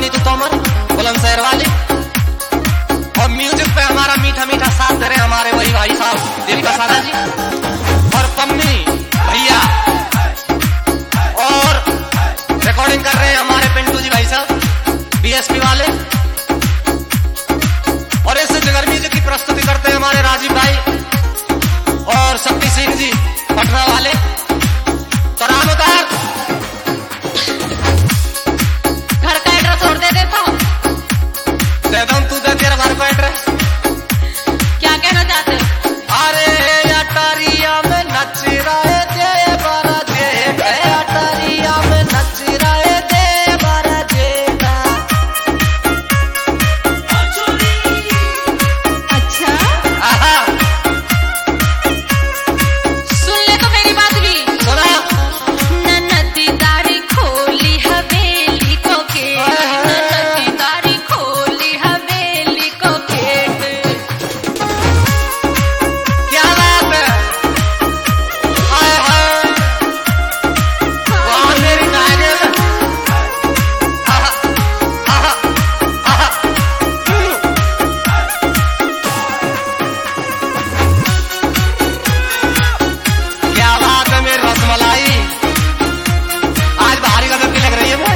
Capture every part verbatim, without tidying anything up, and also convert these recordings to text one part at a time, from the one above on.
नीतू तोमर बुलंदशहर वाले, और म्यूजिक पे हमारा मीठा मीठा साथ दे रहे हमारे वही भाई साहब देविका सादा जी और पम्मी भैया, और रिकॉर्डिंग कर रहे हैं हमारे पिंटू जी भाई साहब बीएसपी वाले, और इस जगर म्यूजिक की प्रस्तुति करते हैं हमारे राजीव भाई और शक्ति सिंह जी पटना वाले। तो राम उतार घर का एड्रेस और दे देता हूँ, दे दूं, तू दे तेरा घर का एड्रेस। क्या कहना चाहते हो? अरे अटारिया में नच रहे दे बारा जे, अटारिया में नच रहे दे बारा जे। अच्छा आहा, सुन ले तो मेरी बात भी। सुना नन्नती दाढ़ी खोली हवेली को गेट, नन्नती दाढ़ी खोली हवेली को गेट। क्या बात है, हाय हाय वाह मेरी नागिन। आहा आहा आहा, हम्म। क्या बात है मेरी रसमलाई, आज भारी गजब की लग रही है भाई।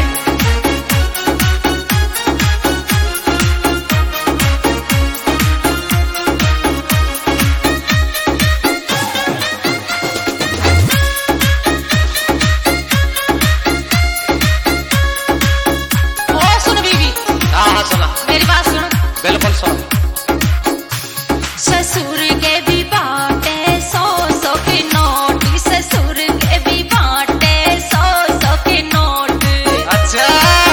ओ सुन बीवी, हाँ हाँ सुना, मेरी बात सुन। बिल्कुल सुना। ससुर के भी बाटे सौ सौ के नोट, ससुर के भी बाटे सौ सौ के नोट। अच्छा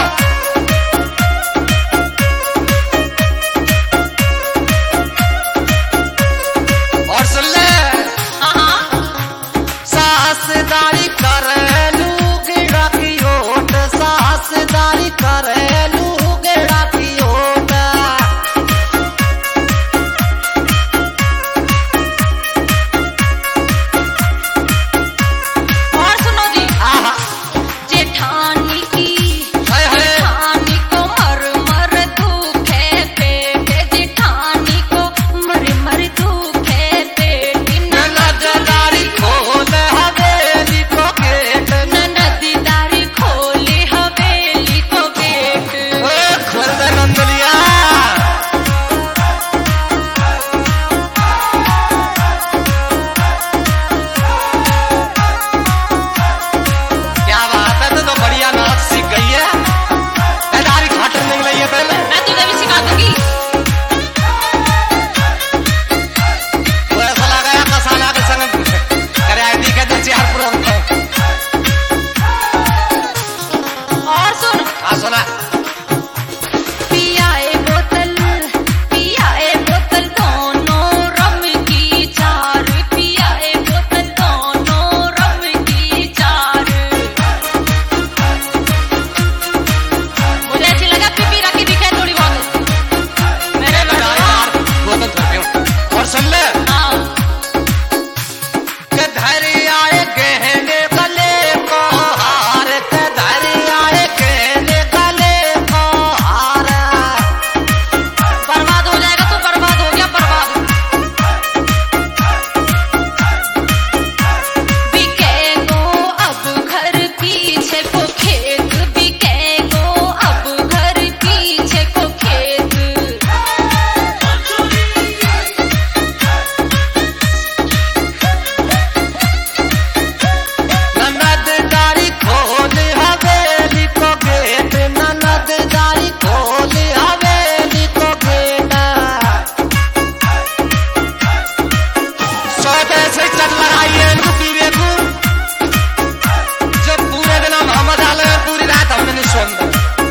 और सुन ले, हाँ सासदारी करेलू गिड़ा की ओट, सासदारी करेलू गिड़ा की ओट। और सुनो जी, आहा जेठानी की हाय हाय, जेठानी को मर मर दुखे पेट, जेठानी को मर मर दुखे पेट। ननददारी खोल हवेली को गेट, ननदी दाढ़ी खोली हवेली को गेट। ओ खोल दे नंदलिया। क्या बात है, तू तो बढ़िया नाच सीख गई है, दाढ़ी घाटन नहीं लगी है पहले। मैं तुझे भी सिखा दूंगी। तो ऐसा लगा या कसाना के संग करे आई दी के दे चार पुरो। और सुन, आ सुना, पियाए बोतल पियाए बोतल दोनों रम की चार, पियाए बोतल दोनों रम की चार। मुझे अच्छी लगा, पीपी रखी दिखे थोड़ी बहुत मेरे दाढ़ी लड़का। मार बोतल धर पे। और सुन ले हाँ के धैर्य आए गहने गले को हार, के धैर्य आए गहने गले को हार। बर्बाद हो जाएगा तो बर्बाद हो गया, बर्बाद। बिकेगो अब घर पीछे को खेत, बिकेगो अब घर पीछे को खेत। ननददारी खोल हवेली को गेट, ननददारी खोल हवेली को गेट। सौदे से चल लगाइए इनको पीवे को, जब पूरे दिन हम मोहम्मद आले और पूरी रात हमने नहीं सोना।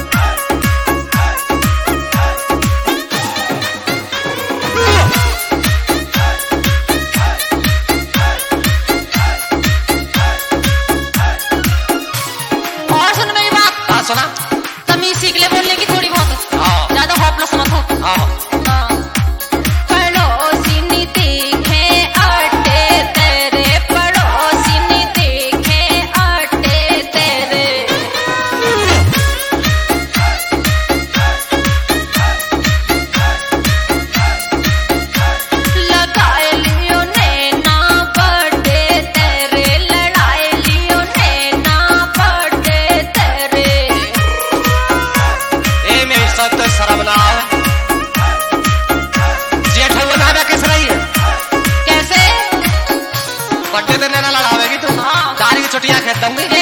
और सुन मेरी बात, हाँ सुना, तमीज सीख ले बोलने की थोड़ी बहुत, हाँ ज्यादा हॉपलेस मत हो। हाँ हाँ। पड़ोसी नी देखे आटे तेरे दूंगी।